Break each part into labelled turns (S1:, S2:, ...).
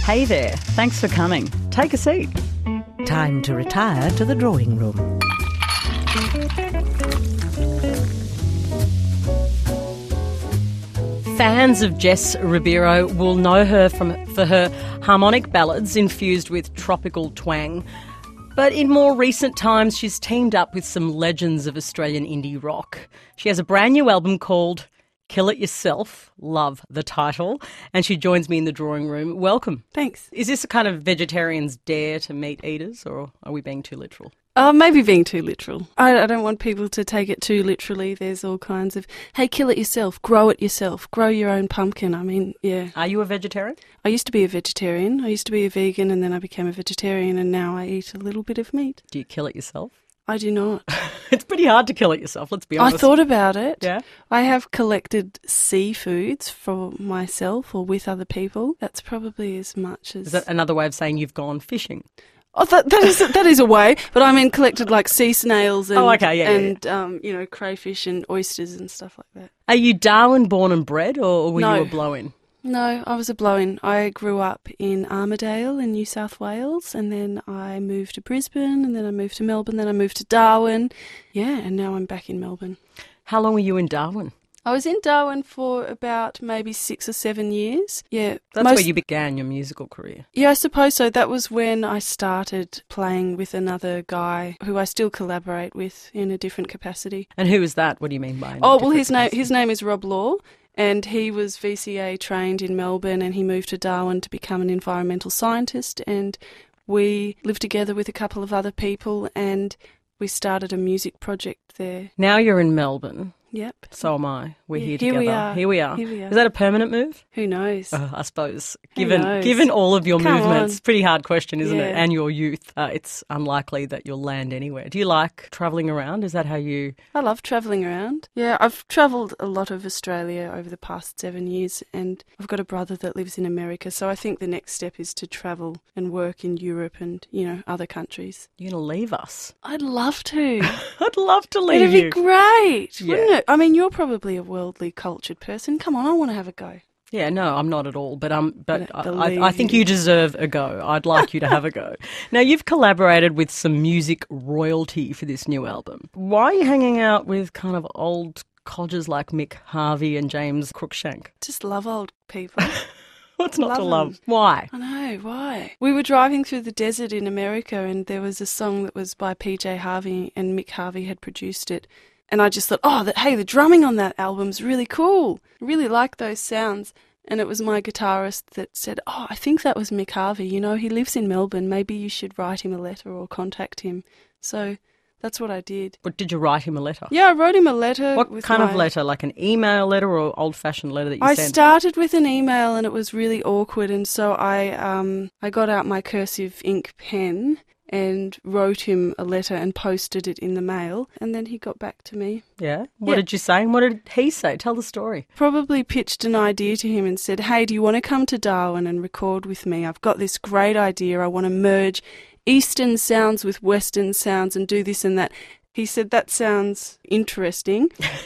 S1: Hey there, thanks for coming. Take a seat.
S2: Time to retire to the drawing room.
S3: Fans of Jess Ribeiro will know her for her harmonic ballads infused with tropical twang. But in more recent times, she's teamed up with some legends of Australian indie rock. She has a brand new album called Kill It Yourself. Love the title. And she joins me in the drawing room. Welcome.
S4: Thanks.
S3: Is this a kind of vegetarian's dare to meat eaters, or are we being too literal?
S4: Maybe being too literal. I don't want people to take it too literally. There's all kinds of, hey, kill it yourself, grow it yourself, grow your own pumpkin. I mean, yeah.
S3: Are you a vegetarian?
S4: I used to be a vegetarian. I used to be a vegan and then I became a vegetarian and now I eat a little bit of meat.
S3: Do you kill it yourself?
S4: I do not.
S3: It's pretty hard to kill it yourself, let's be honest.
S4: I thought about it.
S3: Yeah?
S4: I have collected seafoods for myself or with other people. That's probably as much as...
S3: Is that another way of saying you've gone fishing?
S4: Oh, that is a way, but I mean collected like sea snails and, crayfish and oysters and stuff like that.
S3: Are you Darwin born and bred, or were
S4: No.
S3: you a blow-in?
S4: No, I was a blow-in. I grew up in Armidale in New South Wales and then I moved to Brisbane and then I moved to Melbourne, then I moved to Darwin. Yeah, and now I'm back in Melbourne.
S3: How long were you in Darwin?
S4: I was in Darwin for about maybe 6 or 7 years. Yeah.
S3: That's where you began your musical career.
S4: Yeah, I suppose so. That was when I started playing with another guy who I still collaborate with in a different capacity.
S3: And who is that? What do you mean by
S4: his name is Rob Law. And he was VCA trained in Melbourne and he moved to Darwin to become an environmental scientist. And we lived together with a couple of other people and we started a music project there.
S3: Now you're in Melbourne.
S4: Yep.
S3: So am I. We're here
S4: Here
S3: together.
S4: we are.
S3: Here we are. Is that a permanent move?
S4: Who knows?
S3: I suppose.
S4: Who knows?
S3: Given all of your
S4: Come
S3: movements,
S4: on.
S3: pretty hard question, isn't it?
S4: Yeah.
S3: And your youth, it's unlikely that you'll land anywhere. Do you like travelling around? Is that how you...
S4: I love travelling around. Yeah, I've travelled a lot of Australia over the past 7 years and I've got a brother that lives in America, so I think the next step is to travel and work in Europe and, other countries.
S3: You're going to leave us?
S4: I'd love to.
S3: I'd love to leave
S4: It'd
S3: you.
S4: be great,
S3: Yeah.
S4: wouldn't it? I mean, you're probably a worldly cultured person. Come on, I want to have a go.
S3: Yeah, no, I'm not at all, but
S4: Believe
S3: I think you deserve a go. I'd like you to have a go. Now, you've collaborated with some music royalty for this new album. Why are you hanging out with kind of old codgers like Mick Harvey and James Cruikshank?
S4: Just love old people.
S3: What's not to
S4: Love
S3: love?
S4: them.
S3: Why?
S4: I know, why? We were driving through the desert in America and there was a song that was by PJ Harvey and Mick Harvey had produced it. And I just thought, the drumming on that album's really cool. I really like those sounds. And it was my guitarist that said, I think that was Mick Harvey. He lives in Melbourne. Maybe you should write him a letter or contact him. So that's what I did.
S3: But did you write him a letter?
S4: Yeah, I wrote him a letter.
S3: What kind of letter? Like an email letter or old-fashioned letter that you
S4: I
S3: sent?
S4: started with an email and it was really awkward. And so I got out my cursive ink pen and wrote him a letter and posted it in the mail, and then he got back to me.
S3: Yeah? What did you say and what did he say? Tell the story.
S4: Probably pitched an idea to him and said, hey, do you want to come to Darwin and record with me? I've got this great idea. I want to merge Eastern sounds with Western sounds and do this and that. He said, that sounds interesting.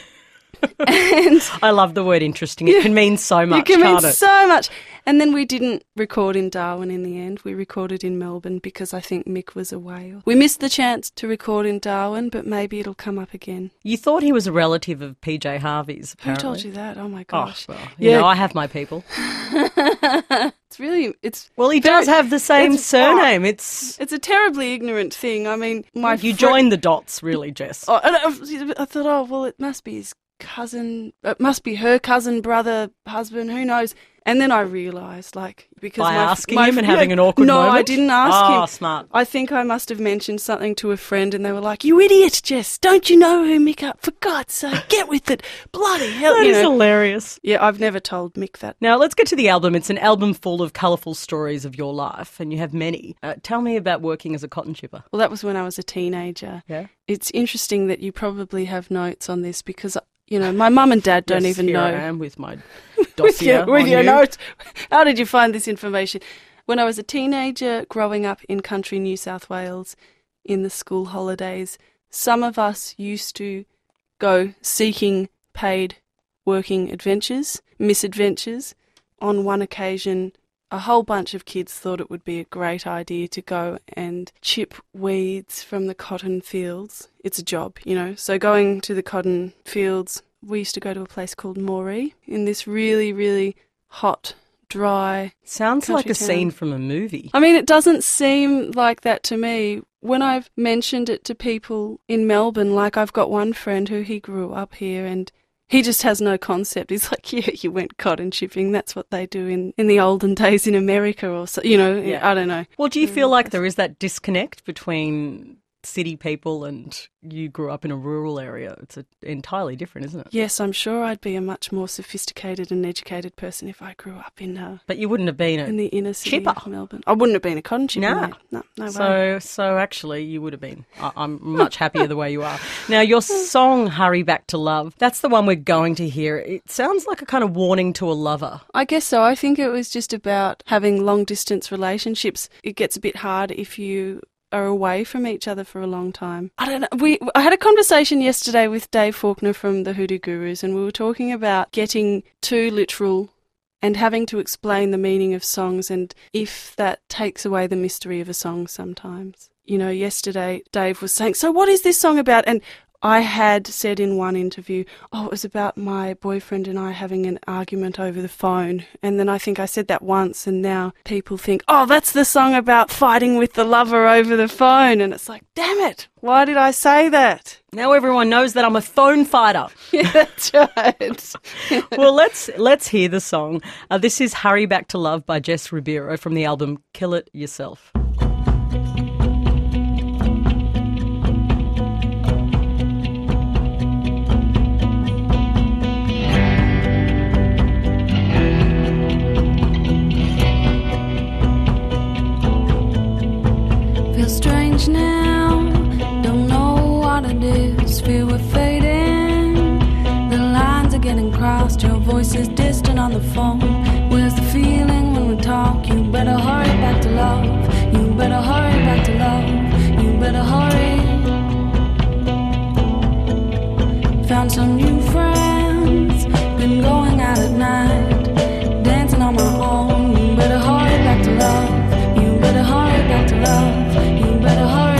S4: And
S3: I love the word interesting. It can mean so much,
S4: it can mean
S3: can't it?
S4: so much. And then we didn't record in Darwin in the end. We recorded in Melbourne because I think Mick was away. We missed the chance to record in Darwin, but maybe it'll come up again.
S3: You thought he was a relative of PJ Harvey's,
S4: Who
S3: apparently.
S4: told you that? Oh, my gosh.
S3: Oh, well,
S4: Yeah.
S3: I have my people.
S4: Well,
S3: he does have the same surname.
S4: It's a terribly ignorant thing. I mean,
S3: You joined the dots, really, Jess.
S4: I thought, it must be his cousin. It must be her cousin, brother, husband, who knows. And then I realised, because
S3: By asking him and having an awkward moment?
S4: No, I didn't ask him.
S3: Oh, smart.
S4: I think I must have mentioned something to a friend and they were like, you idiot, Jess, don't you know who Mick are? For God's sake, get with it. Bloody hell.
S3: That is hilarious.
S4: Yeah, I've never told Mick that.
S3: Now, let's get to the album. It's an album full of colourful stories of your life, and you have many. Tell me about working as a cotton chipper.
S4: Well, that was when I was a teenager.
S3: Yeah?
S4: It's interesting that you probably have notes on this because, my mum and dad don't even know.
S3: I am with my dossier
S4: with
S3: on
S4: your
S3: you.
S4: notes. How did you find this information? When I was a teenager growing up in country New South Wales in the school holidays, some of us used to go seeking paid working adventures, misadventures. On one occasion, a whole bunch of kids thought it would be a great idea to go and chip weeds from the cotton fields. It's a job, you know. So going to the cotton fields, we used to go to a place called Moree in this really, really hot, dry
S3: Sounds like
S4: country
S3: a
S4: town.
S3: scene from a movie.
S4: I mean, it doesn't seem like that to me. When I've mentioned it to people in Melbourne, like I've got one friend who he grew up here and he just has no concept. He's like, yeah, you went cotton chipping. That's what they do in the olden days in America or so, you know,
S3: Yeah.
S4: I don't know.
S3: Well, do you feel like there is that disconnect between city people and you grew up in a rural area? It's entirely different, isn't it?
S4: Yes, I'm sure I'd be a much more sophisticated and educated person if I grew up in
S3: But you wouldn't have been
S4: in the inner city
S3: chipper.
S4: of Melbourne. I wouldn't have been a cotton chipper.
S3: Nah.
S4: No way.
S3: So actually you would have been. I'm much happier the way you are. Now, your song, Hurry Back to Love, that's the one we're going to hear. It sounds like a kind of warning to a lover.
S4: I guess so. I think it was just about having long-distance relationships. It gets a bit hard if you are away from each other for a long time. I don't know. I had a conversation yesterday with Dave Faulkner from the Hoodoo Gurus, and we were talking about getting too literal and having to explain the meaning of songs, and if that takes away the mystery of a song sometimes. You know, yesterday Dave was saying, so what is this song about? And I had said in one interview, it was about my boyfriend and I having an argument over the phone. And then I think I said that once, and now people think, that's the song about fighting with the lover over the phone. And it's like, damn it, why did I say that?
S3: Now everyone knows that I'm a phone fighter.
S4: Yeah, that's right.
S3: Well, let's hear the song. This is Hurry Back to Love by Jess Ribeiro from the album Kill It Yourself.
S5: Feel strange now, don't know what it is. Feel we're fading, the lines are getting crossed. Your voice is distant on the phone. Where's the feeling when we talk? You better hurry back to love. You better hurry back to love. You better hurry. Found some new friends, been going out at night, dancing on my own. You better hurry back to love. You better hurry back to love. You better hurry.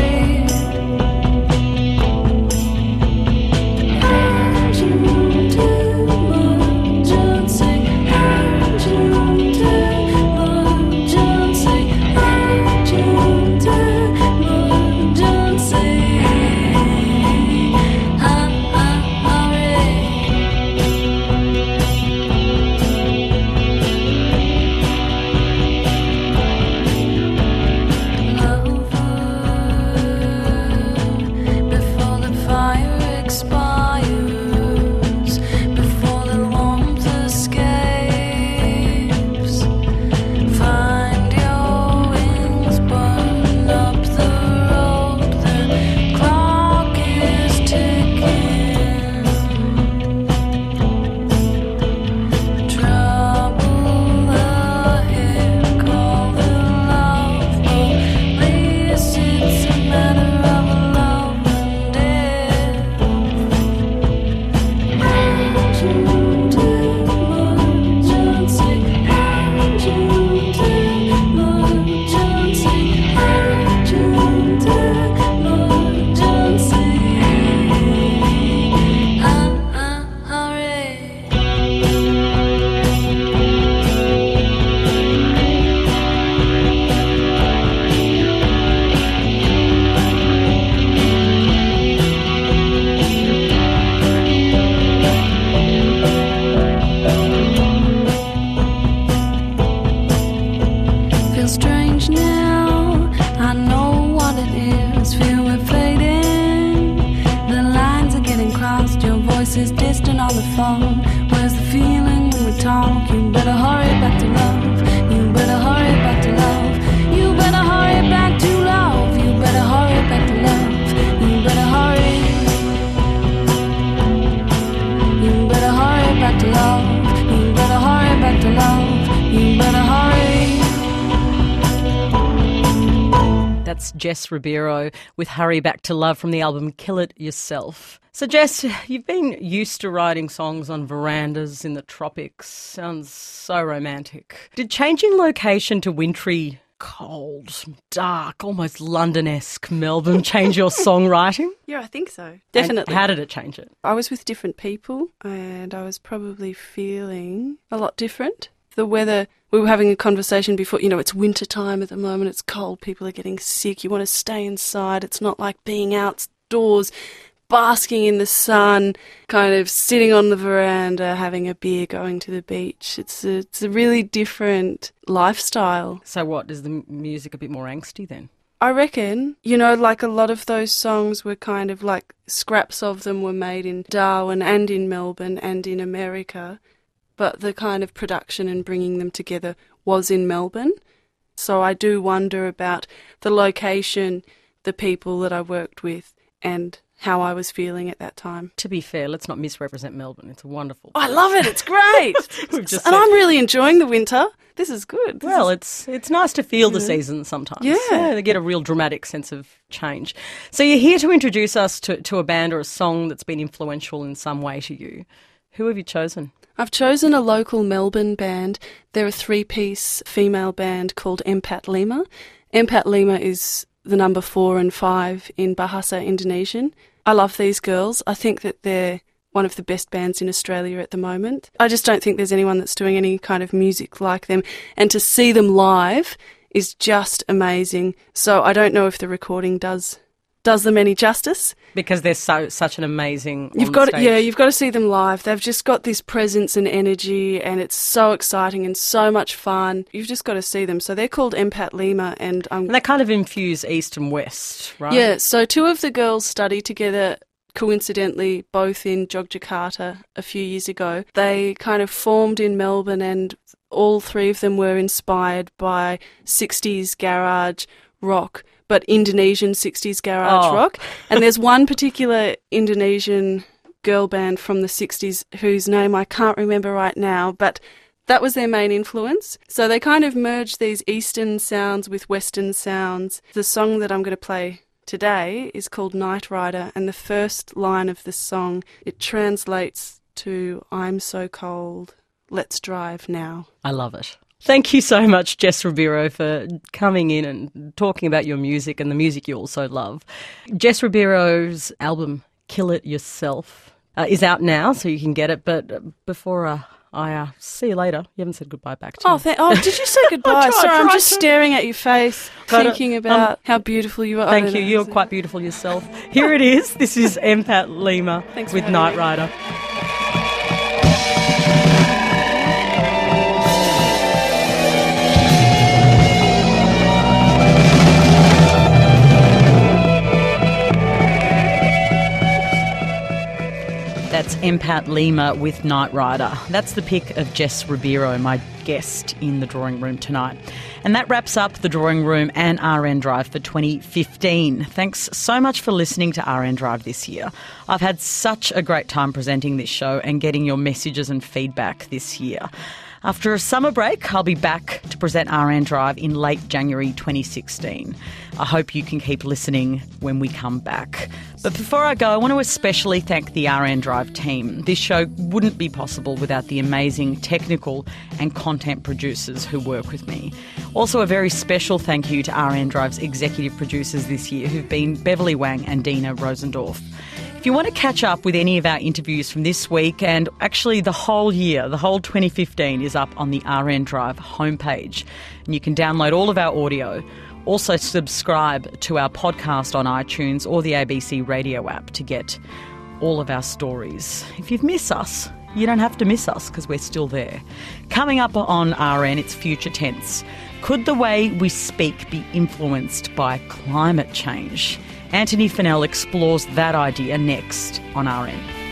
S5: Is distant on the phone. Where's the feeling when we talk? You better hurry back to love. You better hurry back to love. You better hurry back to love. You better hurry back to love. You better hurry. You better hurry back to love. You better hurry back to love. You better hurry.
S3: That's Jess Ribeiro with Hurry Back to Love from the album Kill It Yourself. So Jess, you've been used to writing songs on verandas in the tropics. Sounds so romantic. Did changing location to wintry, cold, dark, almost London-esque Melbourne change your songwriting?
S4: Yeah, I think so. Definitely.
S3: And how did it change it?
S4: I was with different people and I was probably feeling a lot different. The weather, we were having a conversation before, it's winter time at the moment, it's cold, people are getting sick, you want to stay inside, it's not like being outdoors, basking in the sun, kind of sitting on the veranda, having a beer, going to the beach. It's a really different lifestyle.
S3: So what, is the music a bit more angsty then?
S4: I reckon, like a lot of those songs were kind of like scraps of them were made in Darwin and in Melbourne and in America, but the kind of production and bringing them together was in Melbourne. So I do wonder about the location, the people that I worked with, and how I was feeling at that time.
S3: To be fair, let's not misrepresent Melbourne. It's a wonderful
S4: place. I love it. It's great. I'm really enjoying the winter. This is good.
S3: It's nice to feel the seasons sometimes. Yeah. They get a real dramatic sense of change. So you're here to introduce us to a band or a song that's been influential in some way to you. Who have you chosen?
S4: I've chosen a local Melbourne band. They're a 3-piece female band called Empat Lima. Empat Lima is the number 4 and 5 in Bahasa Indonesian. I love these girls. I think that they're one of the best bands in Australia at the moment. I just don't think there's anyone that's doing any kind of music like them. And to see them live is just amazing. So I don't know if the recording does them any justice.
S3: Because they're such an amazing
S4: you've got to see them live. They've just got this presence and energy, and it's so exciting and so much fun. You've just got to see them. So they're called Empat Lima, and
S3: they kind of infuse East and West, right?
S4: Yeah, so 2 of the girls study together, coincidentally, both in Yogyakarta a few years ago. They kind of formed in Melbourne, and all 3 of them were inspired by 60s garage rock, but Indonesian 60s garage rock. And there's one particular Indonesian girl band from the 60s whose name I can't remember right now, but that was their main influence. So they kind of merged these Eastern sounds with Western sounds. The song that I'm going to play today is called Night Rider, and the first line of the song, it translates to "I'm so cold, let's drive now."
S3: I love it. Thank you so much, Jess Ribeiro, for coming in and talking about your music and the music you also love. Jess Ribeiro's album, Kill It Yourself, is out now, so you can get it. But before I see you later, you haven't said goodbye back to me.
S4: Did you say goodbye? Sorry, I'm just staring at your face, thinking about how beautiful you are.
S3: Thank you. You're quite beautiful yourself. Here it is. This is Empat Lima with Night Rider. That's Empat Lima with Night Rider. That's the pick of Jess Ribeiro, my guest in the drawing room tonight. And that wraps up the drawing room and RN Drive for 2015. Thanks so much for listening to RN Drive this year. I've had such a great time presenting this show and getting your messages and feedback this year. After a summer break, I'll be back to present RN Drive in late January 2016. I hope you can keep listening when we come back. But before I go, I want to especially thank the RN Drive team. This show wouldn't be possible without the amazing technical and content producers who work with me. Also, a very special thank you to RN Drive's executive producers this year, who've been Beverly Wang and Dina Rosendorf. If you want to catch up with any of our interviews from this week, and actually the whole year, the whole 2015 is up on the RN Drive homepage, and you can download all of our audio. Also subscribe to our podcast on iTunes or the ABC radio app to get all of our stories. If you've missed us, you don't have to miss us because we're still there. Coming up on RN, it's Future Tense. Could the way we speak be influenced by climate change? Anthony Fennell explores that idea next on RN.